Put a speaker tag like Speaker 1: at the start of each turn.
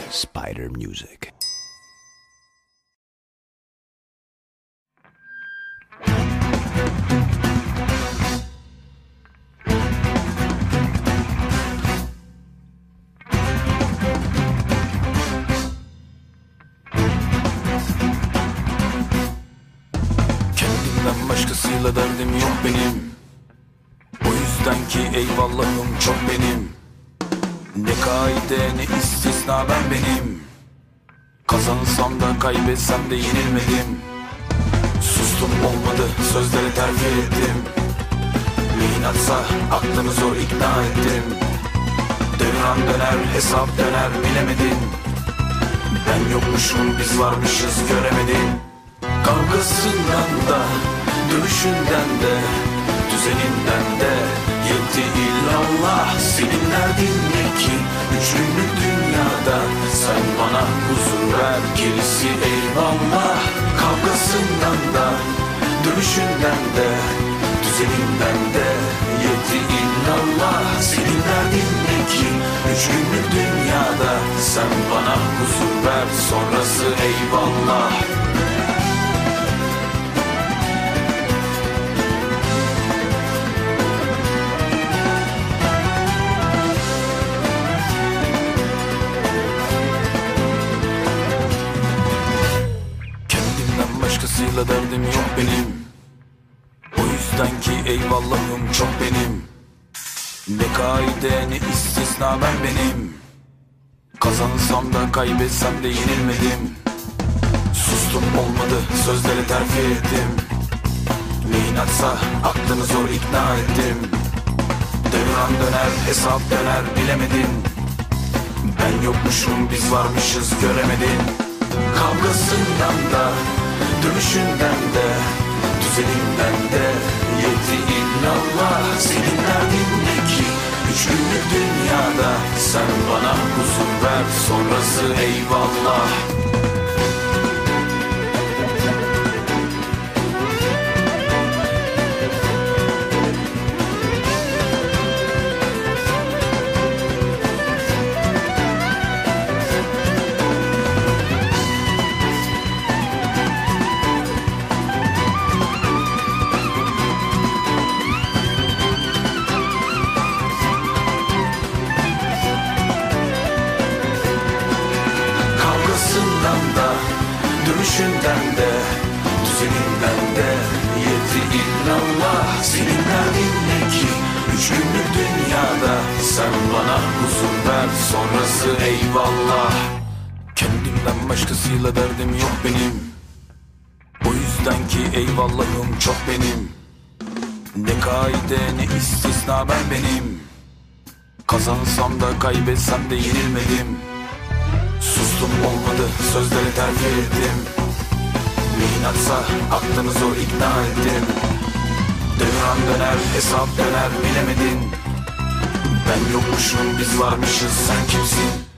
Speaker 1: Spider Music.
Speaker 2: Kendimden başkasıyla derdim yok benim. O yüzden ki eyvallahım çok benim. Ne kaide ne istisna ben benim. Kazansam da kaybetsem de yenilmedim. Sustum olmadı sözleri terfi ettim. İnatsa aklını zor ikna ettim. Devran döner hesap döner bilemedin. Ben yokmuşum biz varmışız göremedin. Kavgasından da dövüşünden de düzeninden de yetti illallah. Senin derdin ne ki 3 günlük dünyada? Sen bana huzur ver gerisi eyvallah. Kavgasından da dövüşünden de düzeninden de yetti illallah. Senin derdin ne ki 3 günlük dünyada? Sen bana huzur ver sonrası eyvallah. Başkasıyla derdim yok benim. O yüzden ki eyvallahım çok benim. Ne kaide ne istisna ben benim. Kazansam da kaybetsem de yenilmedim. Sustum olmadı sözleri terfi ettim. Ne inatsa aklını zor ikna ettim. Devran döner hesap döner bilemedin. Ben yokmuşum biz varmışız göremedin. Kavgasından da dönüşünden de düzeninden de yetti illallah. Senin derdin ne ki 3 günlük dünyada? Sen bana huzur ver sonrası eyvallah. Dönüşünden de düzeninden de yetti illallah. Senin derdin ne ki 3 günlük dünyada? Sen bana huzur ver sonrası eyvallah. Kendimden başkasıyla derdim yok benim. O yüzden ki eyvallahım çok benim. Ne kaide ne istisna ben benim. Kazansam da kaybetsem de yenilmedim. Sustum olmadı sözleri terfi ettim. İnatsa aklını zor ikna ettim. Devran döner hesap döner bilemedin. Ben yokmuşum biz varmışız sen kimsin?